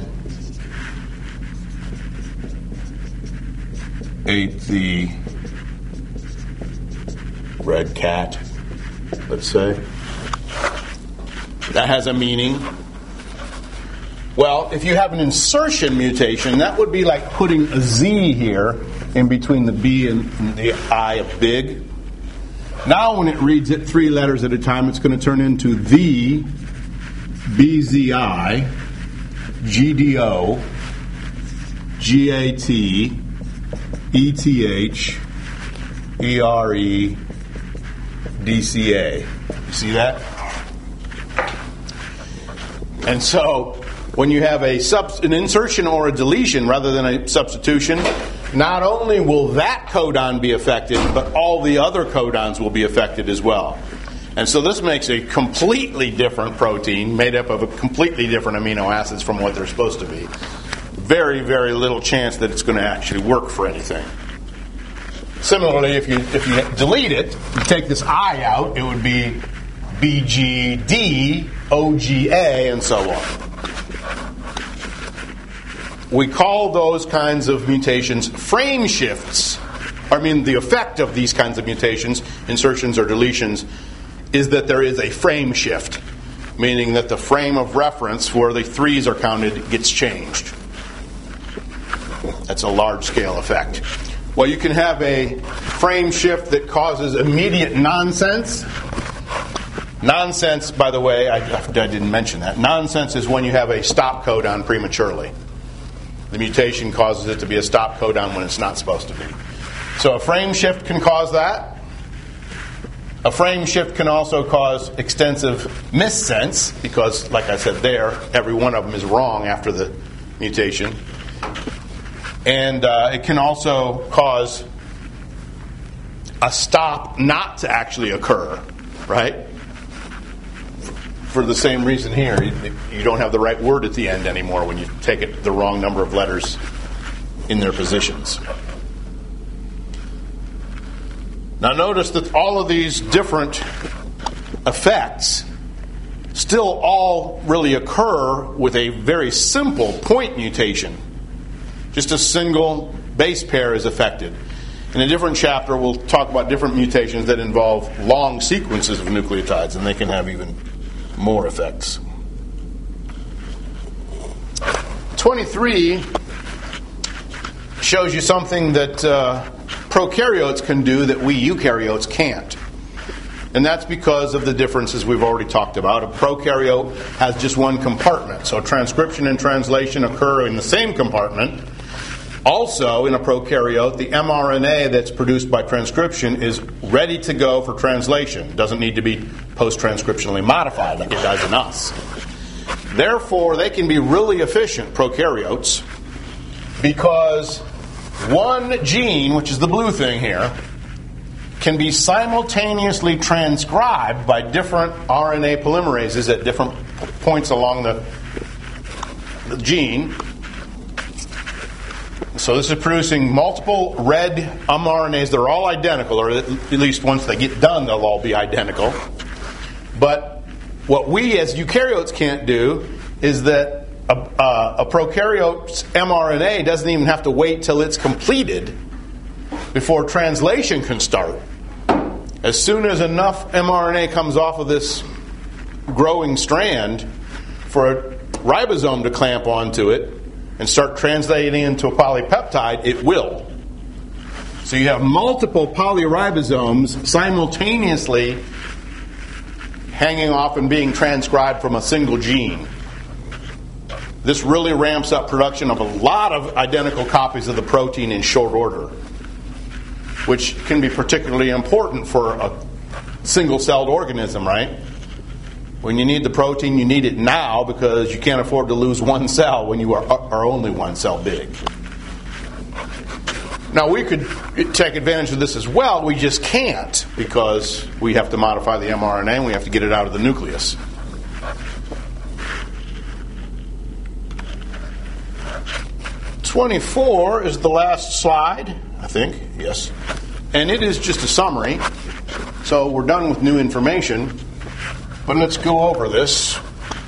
ate the red cat, let's say. That has a meaning. Well, if you have an insertion mutation, that would be like putting a Z here in between the B and the I of big. Now when it reads it three letters at a time, it's going to turn into the BZI, GDO, GAT, ETH, ERE, DCA. You see that? And so when you have an insertion or a deletion rather than a substitution, not only will that codon be affected, but all the other codons will be affected as well. And so this makes a completely different protein made up of a completely different amino acids from what they're supposed to be. Very, very little chance that it's going to actually work for anything. Similarly, if you delete it, you take this I out, it would be BGD, OGA, and so on. We call those kinds of mutations frame shifts. The effect of these kinds of mutations, insertions or deletions, is that there is a frame shift, meaning that the frame of reference where the 3's are counted gets changed. That's a large-scale effect. Well, you can have a frame shift that causes immediate nonsense. Nonsense, by the way, I didn't mention that. Nonsense is when you have a stop codon prematurely. The mutation causes it to be a stop codon when it's not supposed to be. So a frame shift can cause that. A frame shift can also cause extensive missense, because, like I said there, every one of them is wrong after the mutation. And it can also cause a stop not to actually occur, right? For the same reason here, you don't have the right word at the end anymore when you take it the wrong number of letters in their positions. Now notice that all of these different effects still all really occur with a very simple point mutation. Just a single base pair is affected. In a different chapter, we'll talk about different mutations that involve long sequences of nucleotides, and they can have even more effects. 23 shows you something that prokaryotes can do that we eukaryotes can't. And that's because of the differences we've already talked about. A prokaryote has just one compartment, so transcription and translation occur in the same compartment. Also, in a prokaryote, the mRNA that's produced by transcription is ready to go for translation. It doesn't need to be post-transcriptionally modified like it does in us. Therefore, they can be really efficient, prokaryotes, because one gene, which is the blue thing here, can be simultaneously transcribed by different RNA polymerases at different points along the gene. So this is producing multiple red mRNAs that are all identical, or at least once they get done, they'll all be identical. But what we as eukaryotes can't do is that a prokaryote's mRNA doesn't even have to wait till it's completed before translation can start. As soon as enough mRNA comes off of this growing strand for a ribosome to clamp onto it and start translating into a polypeptide, it will. So you have multiple polyribosomes simultaneously hanging off and being transcribed from a single gene. This really ramps up production of a lot of identical copies of the protein in short order, which can be particularly important for a single-celled organism, right? When you need the protein, you need it now because you can't afford to lose one cell when you are only one cell big. Now, we could take advantage of this as well. We just can't because we have to modify the mRNA and we have to get it out of the nucleus. '24 is the last slide, I think. Yes. And it is just a summary. So we're done with new information. But let's go over this.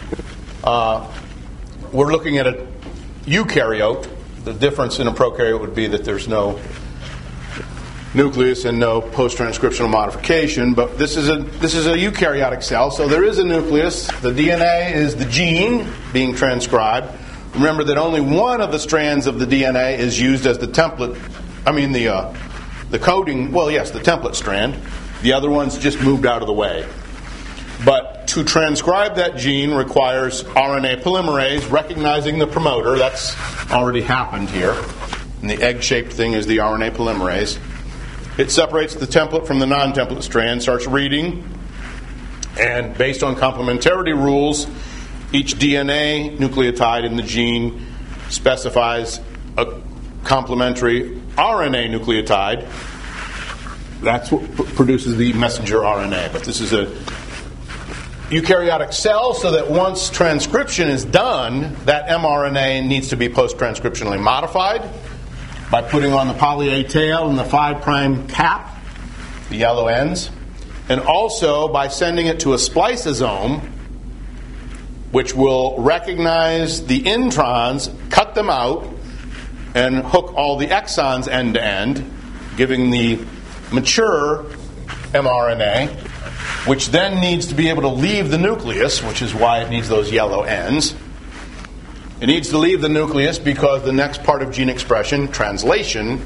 We're looking at a eukaryote. The difference in a prokaryote would be that there's no nucleus and no post-transcriptional modification. But this is a eukaryotic cell, so there is a nucleus. The DNA is the gene being transcribed. Remember that only one of the strands of the DNA is used as the template. The coding. Well, yes, the template strand. The other one's just moved out of the way. But to transcribe that gene requires RNA polymerase recognizing the promoter. That's already happened here. And the egg-shaped thing is the RNA polymerase. It separates the template from the non-template strand, starts reading, and based on complementarity rules, each DNA nucleotide in the gene specifies a complementary RNA nucleotide, that's what produces the messenger RNA. But this is a eukaryotic cell, so that once transcription is done, that mRNA needs to be post-transcriptionally modified by putting on the poly A tail and the 5' cap, the yellow ends, and also by sending it to a spliceosome, which will recognize the introns, cut them out, and hook all the exons end to end, giving the mature mRNA, which then needs to be able to leave the nucleus, which is why it needs those yellow ends. It needs to leave the nucleus because the next part of gene expression, translation,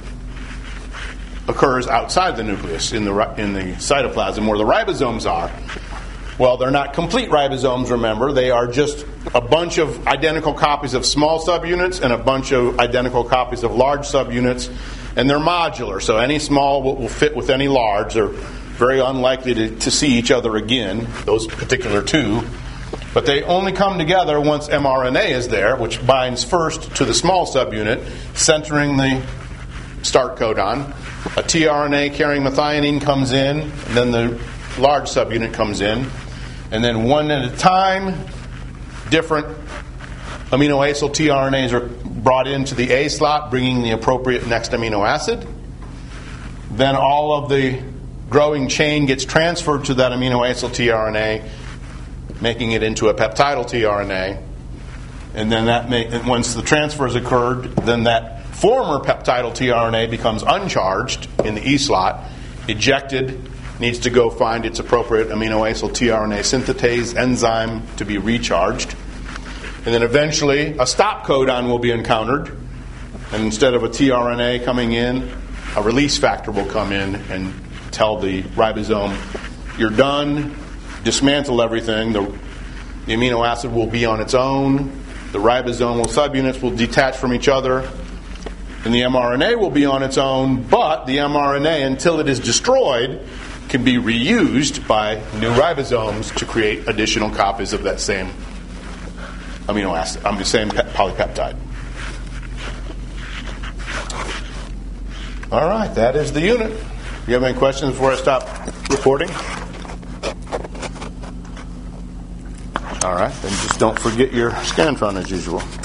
occurs outside the nucleus in the cytoplasm where the ribosomes are. Well, they're not complete ribosomes, remember. They are just a bunch of identical copies of small subunits and a bunch of identical copies of large subunits, and they're modular, so any small will fit with any large. They're very unlikely to see each other again, those particular two. But they only come together once mRNA is there, which binds first to the small subunit, centering the start codon. A tRNA carrying methionine comes in, and then the large subunit comes in. And then one at a time, different aminoacyl tRNAs are brought into the A slot, bringing the appropriate next amino acid. Then all of the growing chain gets transferred to that aminoacyl tRNA, making it into a peptidyl tRNA. And then once the transfer has occurred, then that former peptidyl tRNA becomes uncharged in the E slot, ejected, needs to go find its appropriate aminoacyl tRNA synthetase enzyme to be recharged. And then eventually a stop codon will be encountered, and instead of a tRNA coming in, a release factor will come in and tell the ribosome, you're done, dismantle everything, the amino acid will be on its own, the ribosomal subunits will detach from each other, and the mRNA will be on its own, but the mRNA, until it is destroyed, can be reused by new ribosomes to create additional copies of that same amino acid, the same polypeptide. All right, that is the unit. Do you have any questions before I stop recording? All right, then just don't forget your Scantron as usual.